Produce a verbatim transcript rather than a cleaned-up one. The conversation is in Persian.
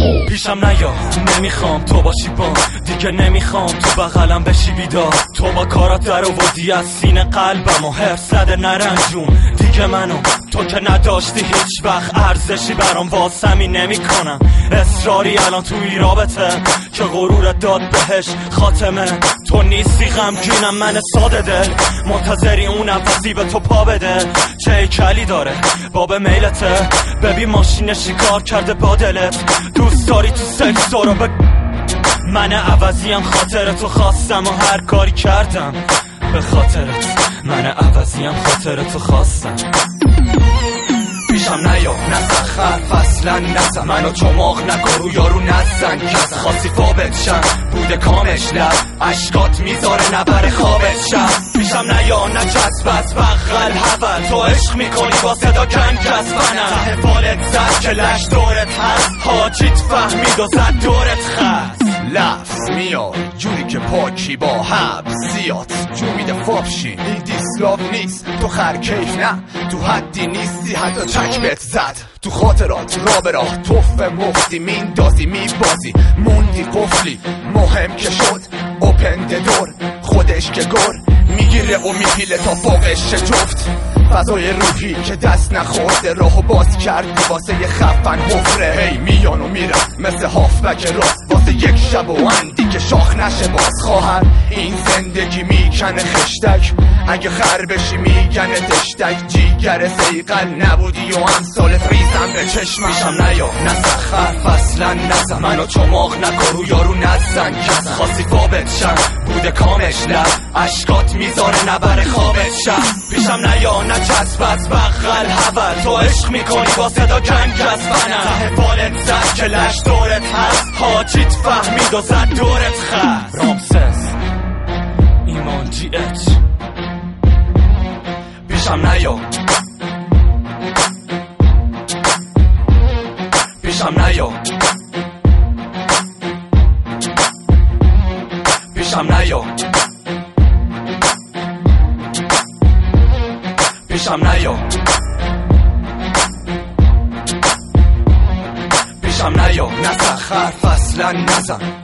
پیشم نیا، نمیخوام تو باشی با، دیگه نمیخوام تو بغلم بشی بیدار. تو با کارات در آوردی از سینه قلبم و هرس زده نرنجون دیگه منو. تو که نداشتی هیچ وقت ارزشی برام، واسمی نمی کنم اصراری الان توی رابطه که غرورت داد بهش خاتمه. تو نیستی غمگینم من ساده دل، منتظری اون عوضی به تو پا بده. چه هیکلی داره باب میلته، ببین ماشین شکار کرده با دلت. دوست داری تو سکس تو رو ب... من عوضیم خاطرتو خواستم و هر کاری کردم به خاطرت. من عوضیم خاطرتو خواستم. پیشم نیا نسخر فصلا نزن، منو چماق نکن رو یارو نزن کزن. خواستی فابت شم بوده کامش لب، عشقات میذاره نبر خوابت شم. پیشم نیا نجذب از بغل هول، تو عشق میکنی با صدا کن کسبنم. ته بالت زد که لش دورت هست، حاجیت فهمید و زد دورت خست. لفظ میاد جوری که پاکی با حبس زیاد جو میده فابشین. این دیسلاو نیست تو خر کیف نه، تو حدی نیستی حتی چک بهت زد. تو خاطرات را به راه توف مفتی میندازی میبازی موندی قفلی. مهم که شد اوپن دور خودش که گر میگیره و میپیله تا فوقش جفت. فضای روحی که دست نخورده راهو باز کردی واسه یه خفن حفره. هی میان و میرم مثل هافبک راست واسه یک شب و اندی که شاخ نشه باز. خواهر این زندگی میکنه خشتک، اگه خر بشی میگنه دشتک. جیگر سیقل نبودی و امثالت ریزم به چشمم. پیشم نیا نسخر فصلا نزن، منو چماق نکن رو یارو نزن کزن. خواستی فابت شم بوده کامش لب، عشقات میذاره نبر خوابت شم. پیشم نیا نجذب از بغل هول، تو عشق میکنی با صدا کن کسبنم. ته بالت زد که لش دورت هست، حاجیت فهمید و زد دورت خست. رامسس ایمان جی اچ. پیشم نیا پیشم نیا پیشم نیا پیشم نیا پیشم نیا نسخر فصلا نزن.